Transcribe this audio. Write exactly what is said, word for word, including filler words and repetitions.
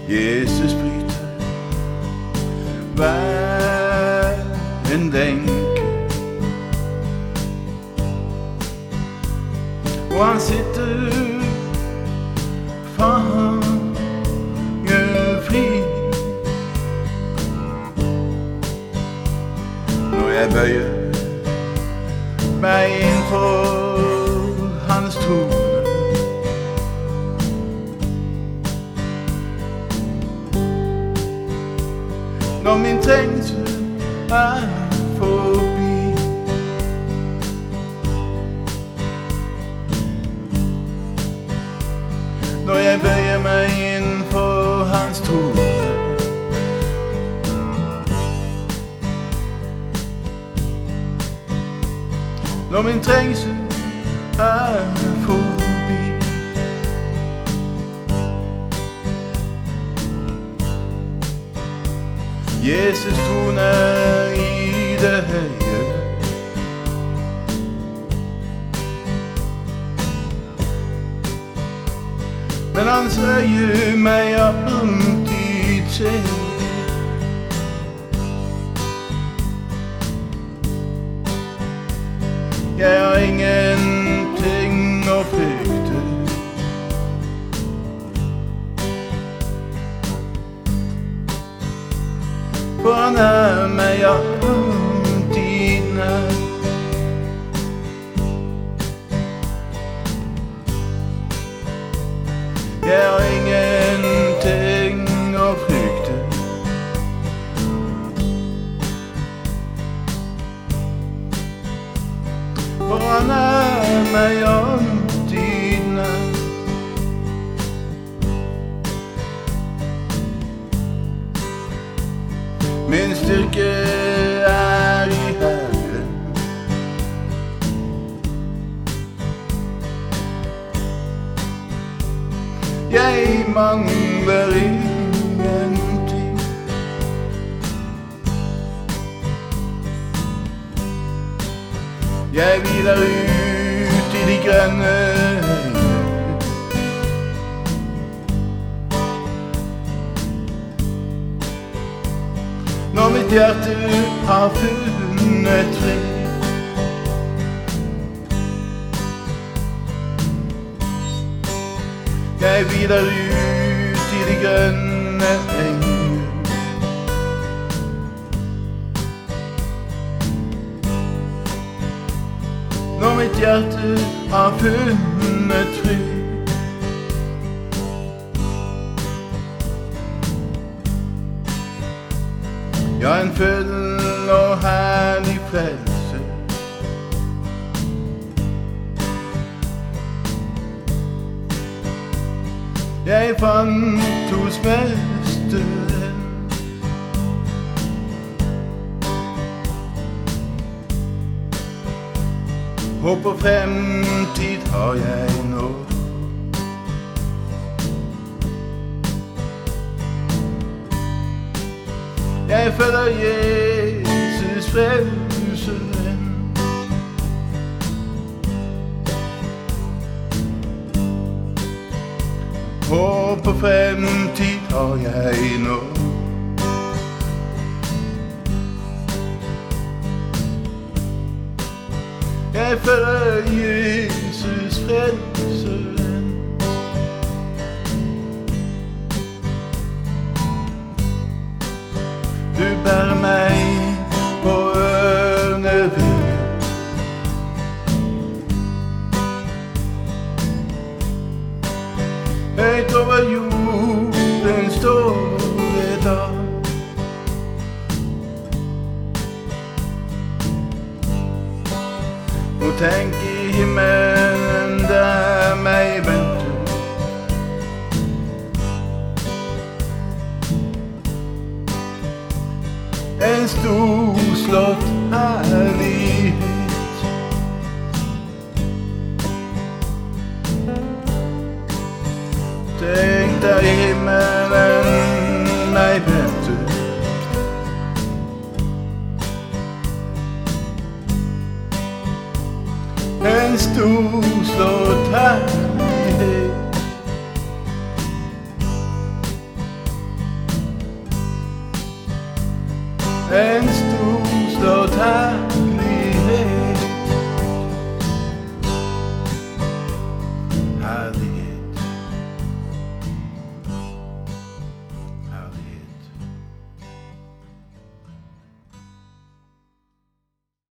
Jesus bryter hver en lenke, og han sitter fangefri. Når jeg bøyer meg inn for hans trone, når min trengsel er forbi, når jeg bøyer meg inn for hans trone, når min trengsel er forbi. Jesus troner i det høye, men hans øye meg alltid ser. Jeg har ingenting å frykte, for han er meg alltid nær. Jeg har ingenting å frykte, for han er meg alltid nær. Min styrke er i Herren, jeg mangler ingenting. Jeg hviler ut i de grønne høyder, når mitt hjerte har funnet fred. Jeg hviler ut i de grønne enger, når mitt hjerte har funnet fred. Ja, en full og herlig frelse, jeg fant hos Mesteren. Håp og fremtid har jeg nå, jeg følger Jesus frelseren. Håp og fremtid har jeg nå, jeg følger Jesus frelseren. Du bærer meg på ørnevinger, høyt over jorden står det da. Og tenk i himmelen der meg venter, en storslått herlighet. Tenk der i himmelen meg venter, en storslått herlighet. mens du står her